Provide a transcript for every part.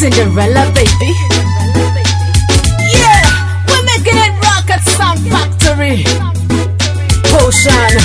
Cinderella, baby. Yeah, we're making it rock at Sound Factory. Potion.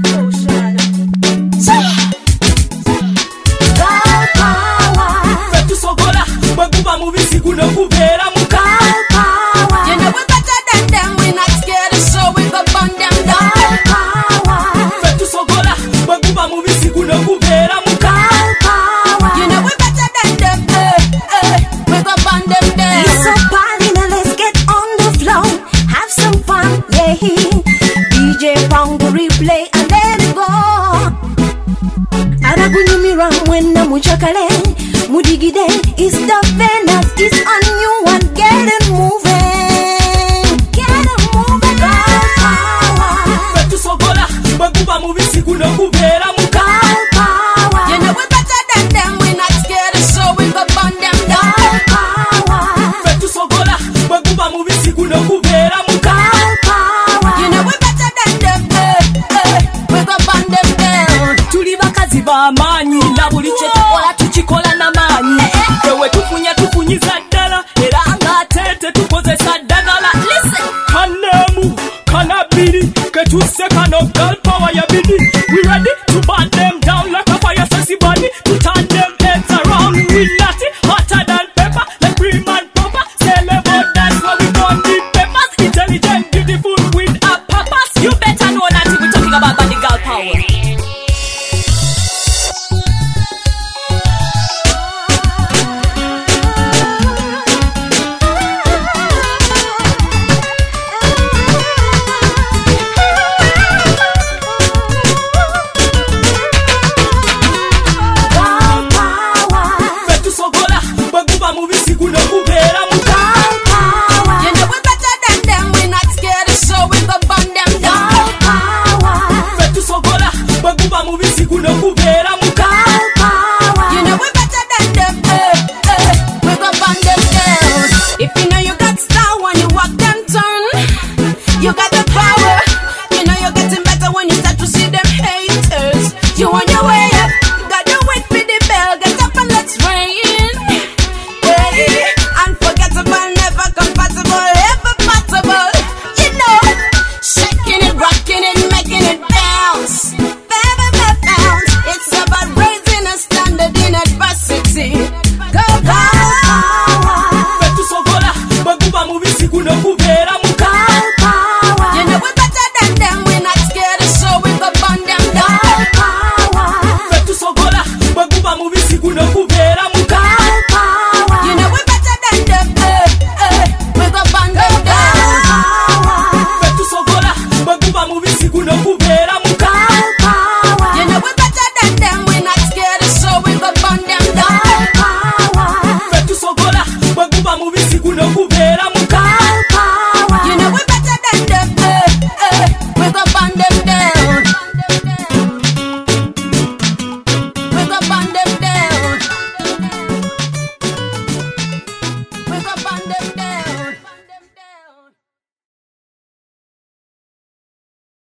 Girl power. Fetu sogola, baguba mubisi kuno kubera muka. Girl power. You know we're better than them, we're not scared to show we go burn them down. Girl power. Fetu sogola, baguba mubisi kuno kubera muka. Girl power. You know we're better than them, we go burn them down. It's a party, now let's get on the floor. Have some fun, yeah. DJ pound the replay and let it go. Aragunyumira mwena muchakale. Mudigide is the Venus, it's on you and get it moving. Get it moving, girl power. Fetu sogola, baguba mubisi kuno kubera muka. Girl power. You know we're better than them, we're not scared to show we go burn them down. Girl power. Fetu sogola, baguba mubisi kuno kubera muka. Girl power. You know we're better than them, we go burn them down. Tuli bakazi ba manyi, na buli kye tukola tukikola na manyi. Ewe tufunyiza